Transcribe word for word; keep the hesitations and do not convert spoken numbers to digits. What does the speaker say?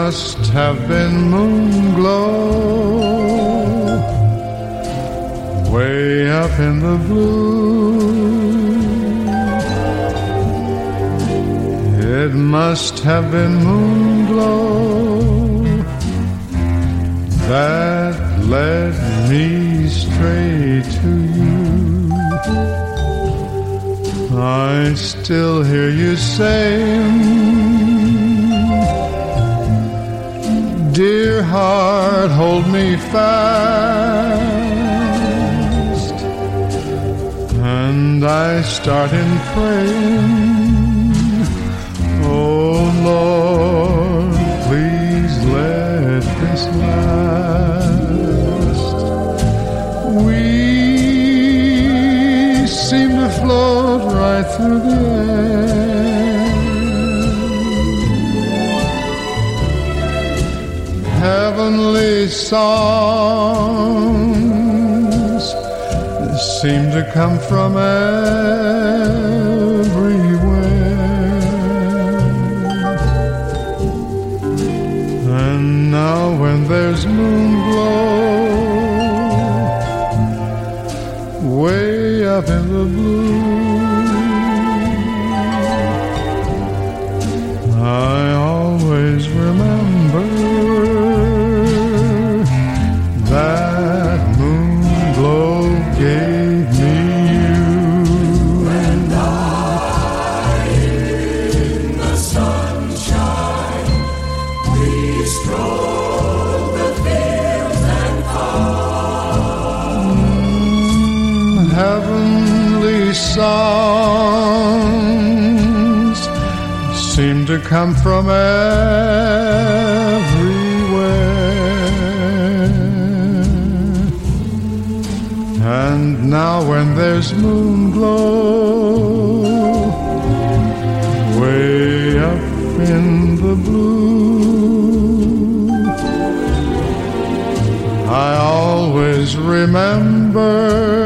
must have been moon glow way up in the blue. It must have been moon glow that led me straight to you. I still hear you saying, dear heart, hold me fast. And I start in praying, oh Lord, please let this last. We seem to float right through the air, heavenly songs seem to come from everywhere. And now when there's moon glow way up in the blue, I always remember that moon glow gave me you. And I, in the sunshine, we stroll the fields and farms. Heavenly songs seem to come from everywhere. And now when there's moon glow way up in the blue, I always remember